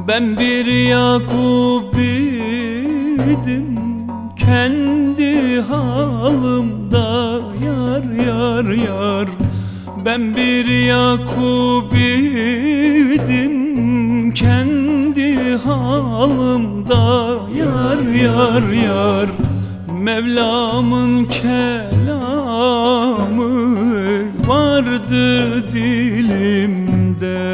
Ben bir Yakup idim, kendi halımda yar yar yar. Ben bir Yakup idim, kendi halımda yar yar yar. Mevlam'ın kelamı vardı dilimde,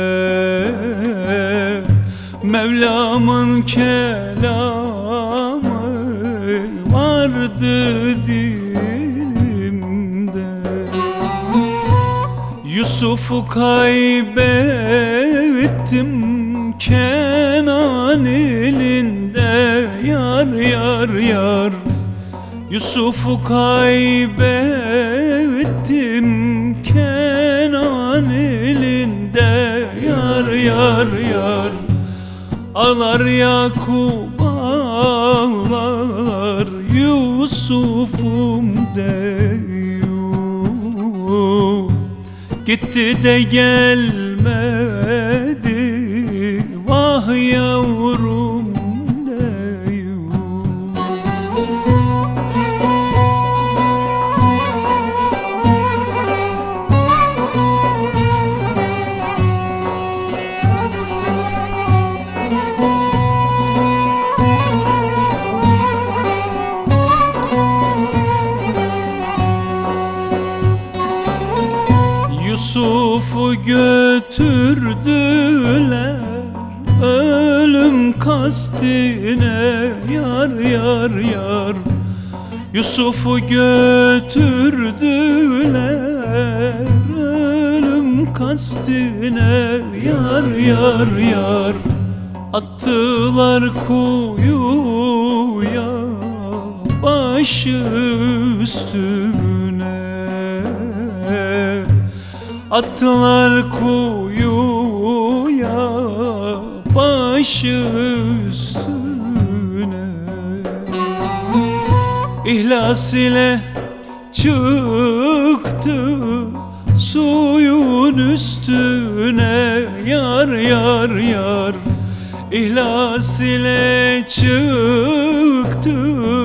Mevlam'ın kelamı vardı dilimde. Yusuf'u kaybettim Kenan elinde yar yar yar. Yusuf'u kaybettim Kenan elinde yar yar yar. Ağlar Yakup ağlar, Yusuf'um diyor. Gitti de gelmedi, vah yavrum diyor. Yusuf'u götürdüler ölüm kastine yar yar yar. Yusuf'u götürdüler ölüm kastine yar yar yar. Attılar kuyuya başı üstüne, attılar kuyuya başı üstüne. İhlas ile çıktı suyun üstüne yar yar yar. İhlas ile çıktı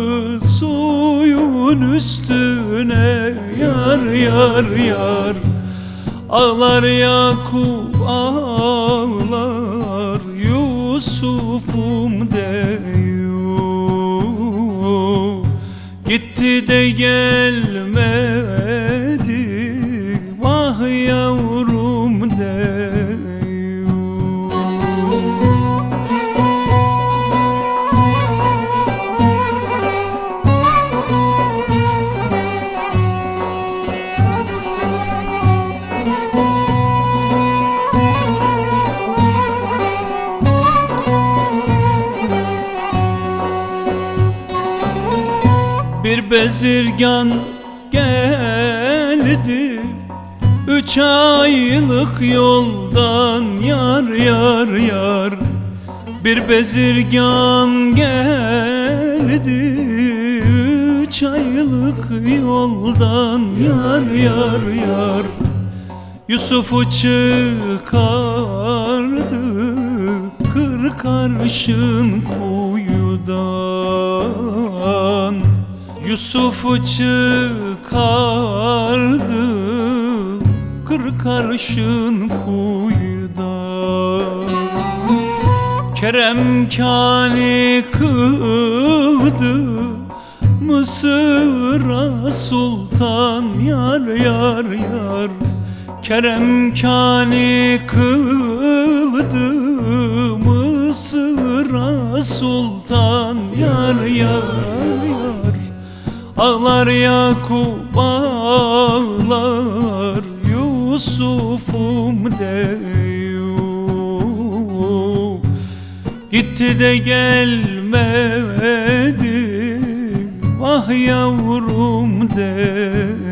suyun üstüne yar yar yar. Ağlar Yakup ağlar, Yusuf'um diyor. Gitti de gelmedi, vah yavrum diyor. Bir bezirgan geldi 3 aylık yoldan yar yar yar. Bir bezirgan geldi 3 aylık yoldan yar yar yar. Yusuf'u çıkardı 40 arşın kuyudan. Yusuf'u çıkardı 40 arşın kuyudan. Keremkâni kıldı Mısır'a sultan yar yar yar. Keremkâni kıldı Mısır'a sultan yar yar yar. Ağlar Yakup ağlar, Yusuf'um diyor. Gitti de gelmedi, vah yavrum diyor.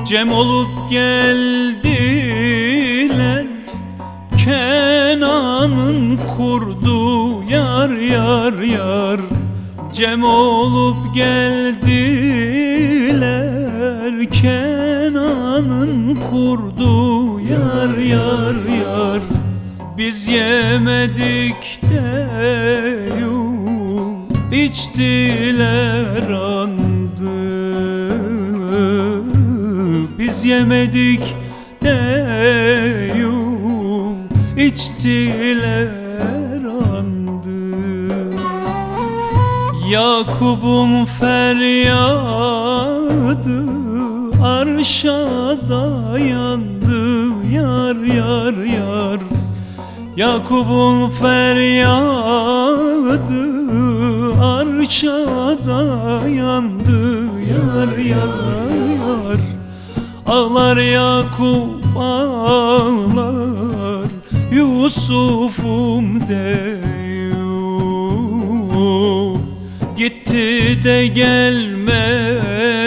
Cem olup geldiler Kenan'ın kurdu yar yar yar. Cem olup geldiler Kenan'ın kurdu yar yar yar. Biz yemedik de içtiler andı. Biz yemedik de içtiler andı. Yakup'un feryadı arşa dayandı yar yar yar. Yakup'un feryadı arşa dayandı yar yar yar. Ağlar Yakup ağlar Yusuf'um diyor. Gitti de gelmedi